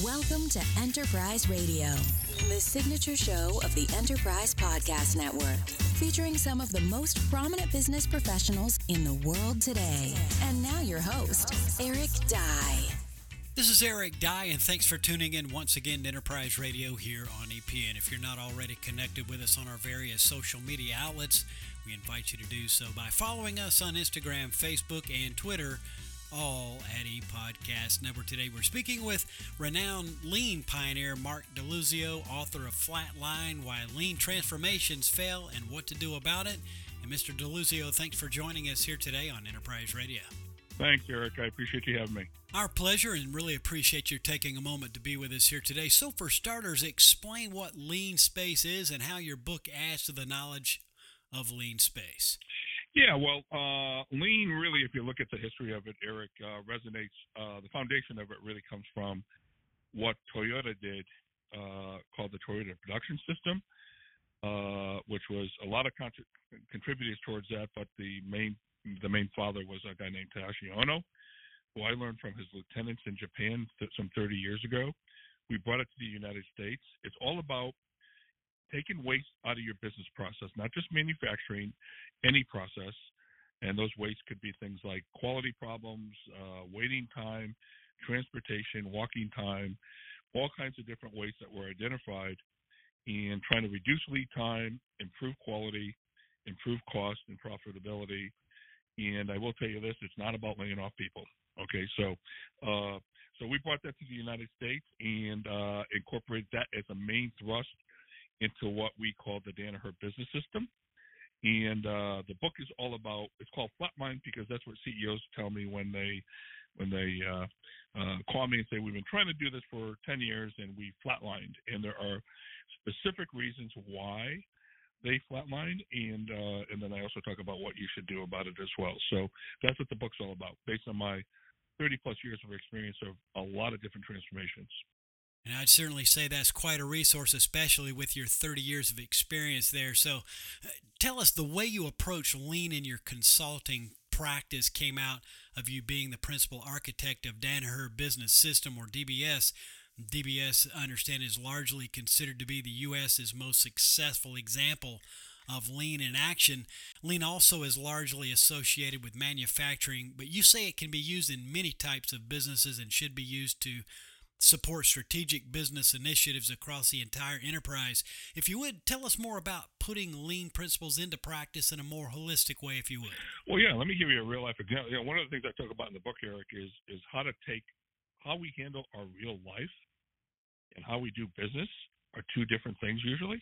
Welcome to Enterprise Radio, the signature show of the Enterprise Podcast Network, featuring some of the most prominent business professionals in the world today. And now your host, Eric Dye. This is Eric Dye, and thanks for tuning in once again to Enterprise Radio here on EPN. If you're not already connected with us on our various social media outlets, we invite you to do so by following us on Instagram, Facebook, and Twitter, all at ePodcast Network. Today we're speaking with renowned lean pioneer Mark DeLuzio, author of Flatline, Why Lean Transformations Fail and What to Do About It. And Mr. DeLuzio, thanks for joining us here today on Enterprise Radio. Thanks, Eric. I appreciate you having me. Our pleasure, and really appreciate you taking a moment to be with us here today. So for starters, explain what Lean Space is and how your book adds to the knowledge of Lean Space. Yeah, well, lean really, if you look at the history of it, Eric, resonates. The foundation of it really comes from what Toyota did, called the Toyota Production System, which was a lot of contributors towards that, but the main father was a guy named Tadashi Ono, who I learned from his lieutenants in Japan some 30 years ago. We brought it to the United States. It's all about taking waste out of your business process, not just manufacturing, any process. And those wastes could be things like quality problems, waiting time, transportation, walking time, all kinds of different wastes that were identified, and trying to reduce lead time, improve quality, improve cost and profitability. And I will tell you this, it's not about laying off people. Okay, so we brought that to the United States and incorporated that as a main thrust into what we call the Danaher Business System. And the book is all about, it's called Flatline because that's what CEOs tell me when they call me and say, we've been trying to do this for 10 years and we flatlined. And there are specific reasons why they flatlined, and then I also talk about what you should do about it as well. So that's what the book's all about, based on my 30-plus years of experience of a lot of different transformations. And I'd certainly say that's quite a resource, especially with your 30 years of experience there. So tell us, the way you approach lean in your consulting practice came out of you being the principal architect of Danaher Business System, or DBS. DBS, I understand, is largely considered to be the U.S.'s most successful example of lean in action. Lean also is largely associated with manufacturing, but you say it can be used in many types of businesses and should be used to support strategic business initiatives across the entire enterprise. If you would, tell us more about putting lean principles into practice in a more holistic way, if you would. Well, yeah, let me give you a real-life example. One of the things I talk about in the book, Eric, is how we handle our real life and how we do business are two different things usually.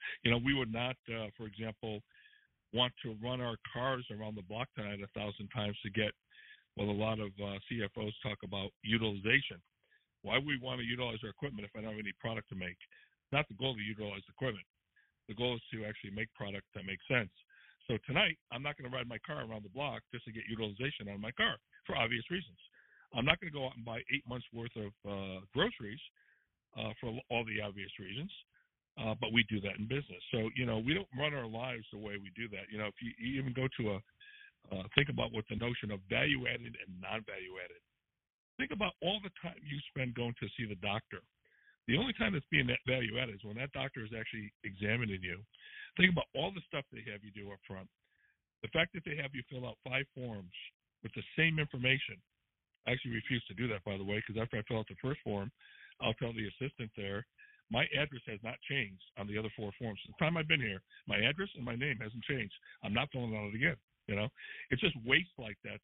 We would not, for example, want to run our cars around the block tonight 1,000 times to get what a lot of CFOs talk about, utilization. Why would we want to utilize our equipment if I don't have any product to make? Not the goal to utilize the equipment. The goal is to actually make product that makes sense. So tonight, I'm not going to ride my car around the block just to get utilization out of my car for obvious reasons. I'm not going to go out and buy 8 months' worth of groceries for all the obvious reasons, but we do that in business. So, we don't run our lives the way we do that. If you even go to think about what the notion of value-added and non-value-added. Think about all the time you spend going to see the doctor. The only time that's being value-added is when that doctor is actually examining you. Think about all the stuff they have you do up front. The fact that they have you fill out 5 forms with the same information. I actually refuse to do that, by the way, because after I fill out the first form, I'll tell the assistant there, my address has not changed on the other 4 forms. The time I've been here, my address and my name hasn't changed. I'm not filling out it again. It's just waste like that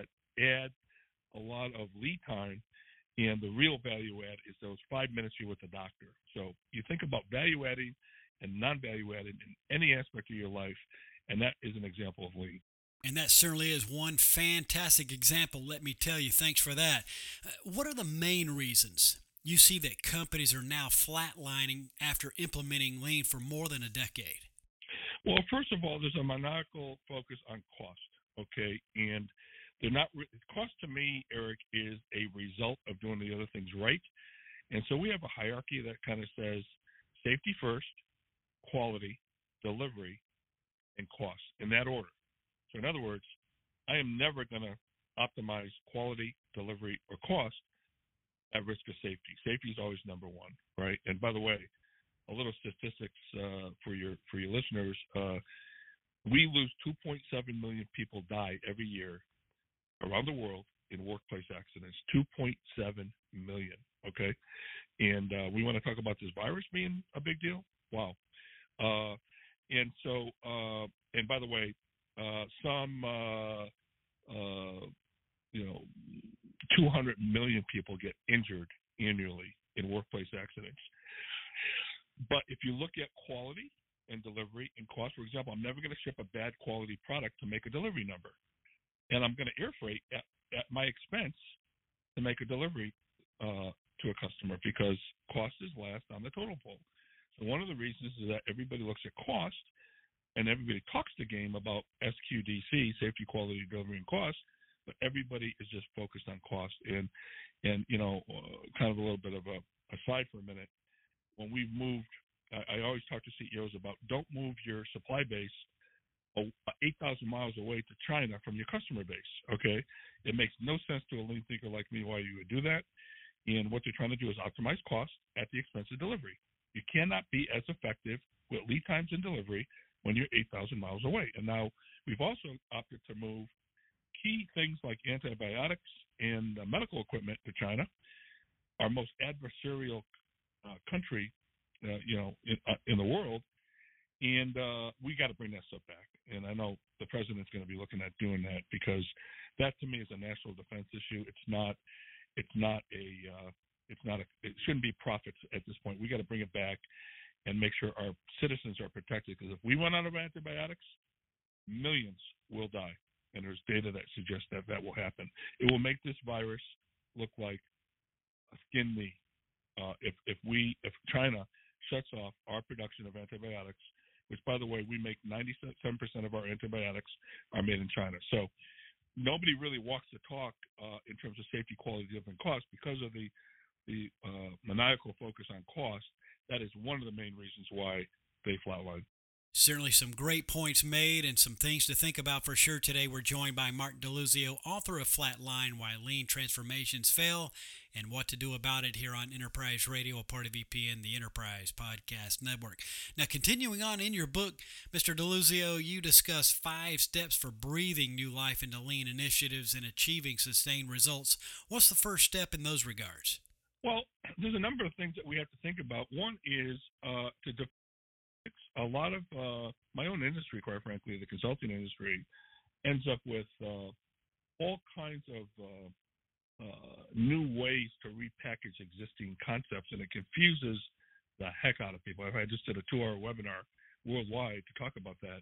add a lot of lead time, and the real value add is those 5 minutes you're with the doctor. So you think about value adding and non-value adding in any aspect of your life, and that is an example of lean. And that certainly is one fantastic example, let me tell you. Thanks for that. What are the main reasons you see that companies are now flatlining after implementing lean for more than a decade? Well, first of all, there's a maniacal focus on cost, okay? And they're not cost to me, Eric, is a result of doing the other things right. And so we have a hierarchy that kind of says safety first, quality, delivery, and cost in that order. So in other words, I am never going to optimize quality, delivery, or cost at risk of safety. Safety is always number one, right? And by the way, a little statistics for your listeners: we lose 2.7 million people die every year around the world in workplace accidents. 2.7 million. Okay, and we want to talk about this virus being a big deal. Wow. And so, and by the way, some 200 million people get injured annually in workplace accidents. But if you look at quality and delivery and cost, for example, I'm never going to ship a bad quality product to make a delivery number, and I'm going to air freight at my expense to make a delivery to a customer because cost is last on the total pole. So one of the reasons is that everybody looks at cost and everybody talks the game about SQDC, safety, quality, delivery, and cost, but everybody is just focused on cost. And kind of a little bit of a aside for a minute, when we've moved, I always talk to CEOs about don't move your supply base 8,000 miles away to China from your customer base, okay? It makes no sense to a lean thinker like me why you would do that. And what they're trying to do is optimize cost at the expense of delivery. You cannot be as effective with lead times and delivery when you're 8,000 miles away. And now we've also opted to move key things like antibiotics and medical equipment to China, our most adversarial country, in the world. And we got to bring that stuff back. And I know the president's going to be looking at doing that because that to me is a national defense issue. It shouldn't be profits at this point. We got to bring it back and make sure our citizens are protected. Because if we run out of antibiotics, millions will die. And there's data that suggests that will happen. It will make this virus look like a skinned knee. If China shuts off our production of antibiotics, which, by the way, we make 97% of our antibiotics are made in China. So nobody really walks the talk in terms of safety, quality, delivery, and cost because of the maniacal focus on cost. That is one of the main reasons why they flatline. Certainly some great points made and some things to think about for sure. Today we're joined by Mark DeLuzio, author of Flatline, Why Lean Transformations Fail and What to Do About It, here on Enterprise Radio, a part of EPN, the Enterprise Podcast Network. Now, continuing on in your book, Mr. DeLuzio, you discuss 5 steps for breathing new life into lean initiatives and achieving sustained results. What's the first step in those regards? Well, there's a number of things that we have to think about. One is to a lot of my own industry, quite frankly, the consulting industry, ends up with all kinds of new ways to repackage existing concepts, and it confuses the heck out of people. I just did a 2-hour webinar worldwide to talk about that,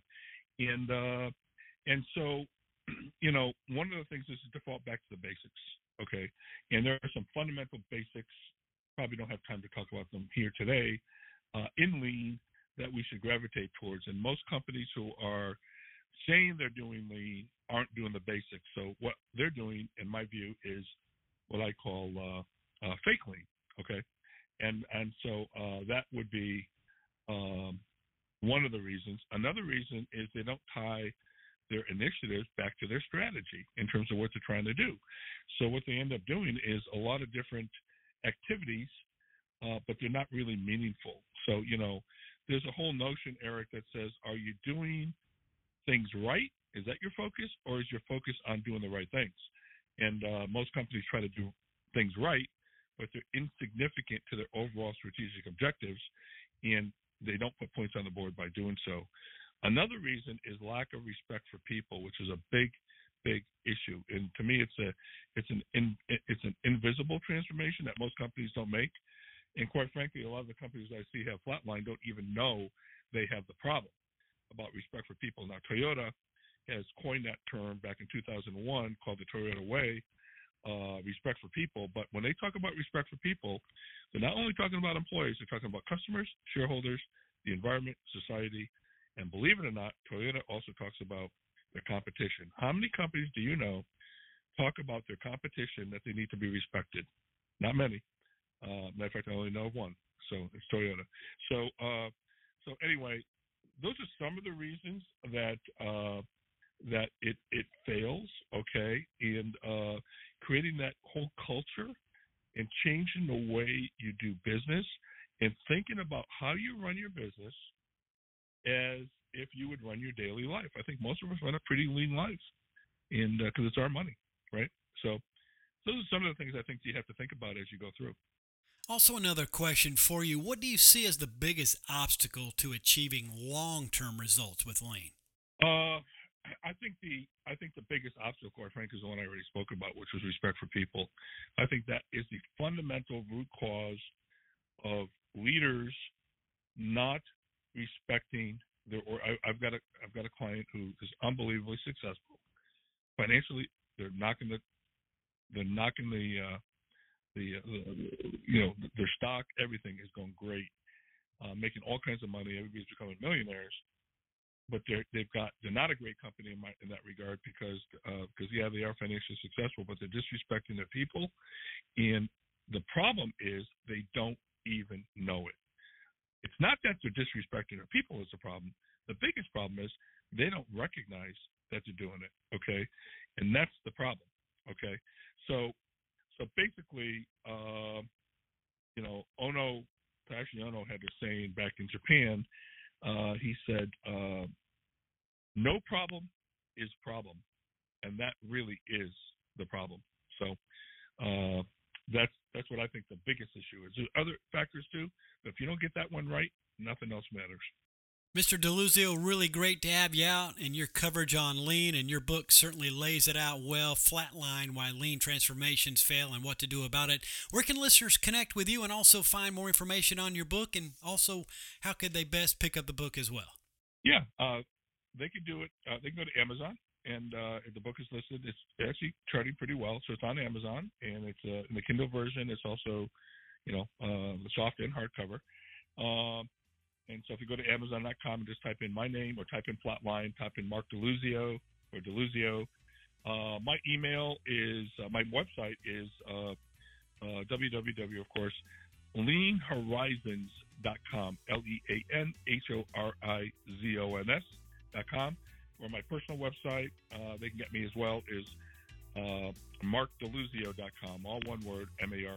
and so one of the things is to default back to the basics, okay? And there are some fundamental basics. Probably don't have time to talk about them here today in lean that we should gravitate towards. And most companies who are saying they're doing lean aren't doing the basics. So what they're doing, in my view, is what I call fake lean, okay? And so that would be one of the reasons. Another reason is they don't tie their initiatives back to their strategy in terms of what they're trying to do. So what they end up doing is a lot of different activities, but they're not really meaningful. So, there's a whole notion, Eric, that says, are you doing things right? Is that your focus? Or is your focus on doing the right things? And most companies try to do things right, but they're insignificant to their overall strategic objectives, and they don't put points on the board by doing so. Another reason is lack of respect for people, which is a big issue. And to me, it's an invisible transformation that most companies don't make. And quite frankly, a lot of the companies I see have flatline don't even know they have the problem about respect for people. Now, Toyota has coined that term back in 2001 called the Toyota Way, respect for people. But when they talk about respect for people, they're not only talking about employees, they're talking about customers, shareholders, the environment, society, and believe it or not, Toyota also talks about their competition. How many companies do you know talk about their competition that they need to be respected? Not many. Matter of fact, I only know of one. So it's Toyota. So anyway, those are some of the reasons that it fails. Okay, and creating that whole culture and changing the way you do business and thinking about how you run your business as if you would run your daily life. I think most of us run a pretty lean life, and because it's our money, right? So those are some of the things I think you have to think about as you go through. Also, another question for you. What do you see as the biggest obstacle to achieving long-term results with lean? I think the biggest obstacle, quite frankly, is the one I already spoke about, which was respect for people. I think that is the fundamental root cause of leaders not respecting their. Or I've got a client who is unbelievably successful financially. They're knocking the their stock, everything is going great, making all kinds of money. Everybody's becoming millionaires, but they're not a great company in that regard because they are financially successful, but they're disrespecting their people, and the problem is they don't even know it. It's not that they're disrespecting their people is the problem. The biggest problem is they don't recognize that they're doing it. Okay, and that's the problem. Okay, so basically, Ono Tashi Ono had a saying back in Japan. He said, "No problem is problem," and that really is the problem. So that's what I think the biggest issue is. There's other factors too, but if you don't get that one right, nothing else matters. Mr. DeLuzio, really great to have you out, and your coverage on lean, and your book certainly lays it out well. Flatline: Why Lean Transformations Fail and What to Do About It. Where can listeners connect with you and also find more information on your book, and also how could they best pick up the book as well? Yeah, they could do it. They can go to Amazon, and if the book is listed, it's actually charting pretty well. So it's on Amazon, and it's in the Kindle version. It's also, the soft and hardcover. And so if you go to Amazon.com and just type in my name or type in Flatline, type in Mark DeLuzio or DeLuzio. My email is, my website is www, of course, leanhorizons.com, LEANHORIZONS.com. Or my personal website, they can get me as well, is markdeluzio.com, all one word,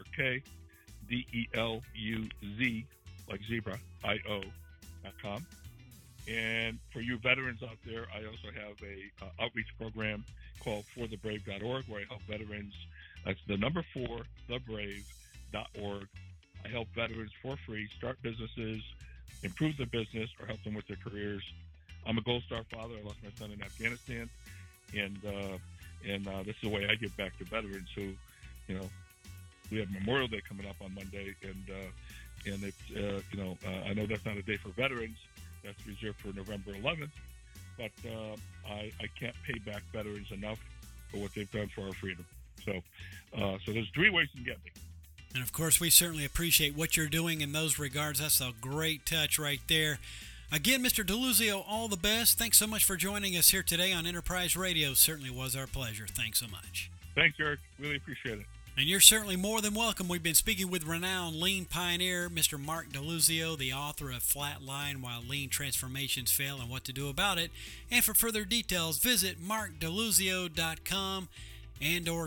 MARKDELUZ, like zebra, IO.com. And for you veterans out there, I also have a outreach program called forthebrave.org, where I help veterans. That's the number 4, thebrave.org. I help veterans for free start businesses, improve their business, or help them with their careers. I'm a Gold Star father. I lost my son in Afghanistan, and this is the way I give back to veterans who, we have Memorial Day coming up on Monday, and it's, I know that's not a day for veterans. That's reserved for November 11th. But I can't pay back veterans enough for what they've done for our freedom. So there's 3 ways you can get me. And, of course, we certainly appreciate what you're doing in those regards. That's a great touch right there. Again, Mr. DeLuzio, all the best. Thanks so much for joining us here today on Enterprise Radio. Certainly was our pleasure. Thanks so much. Thanks, Eric. Really appreciate it. And you're certainly more than welcome. We've been speaking with renowned lean pioneer, Mr. Mark DeLuzio, the author of Flatline: Why Lean Transformations Fail and What to Do About It. And for further details, visit markdeluzio.com and or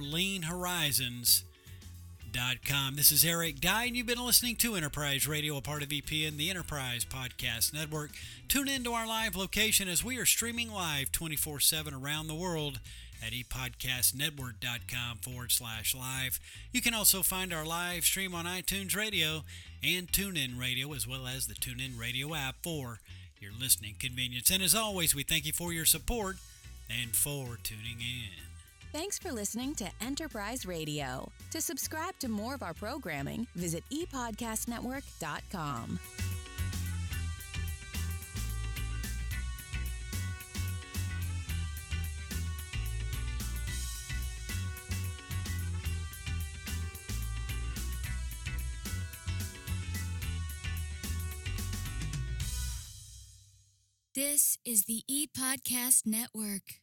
leanhorizons.com. This is Eric Dye, and you've been listening to Enterprise Radio, a part of EPN, the Enterprise Podcast Network. Tune in to our live location as we are streaming live 24/7 around the world at epodcastnetwork.com/live. You can also find our live stream on iTunes Radio and TuneIn Radio, as well as the TuneIn Radio app for your listening convenience. And as always, we thank you for your support and for tuning in. Thanks for listening to Enterprise Radio. To subscribe to more of our programming, visit epodcastnetwork.com. This is the ePodcast Network.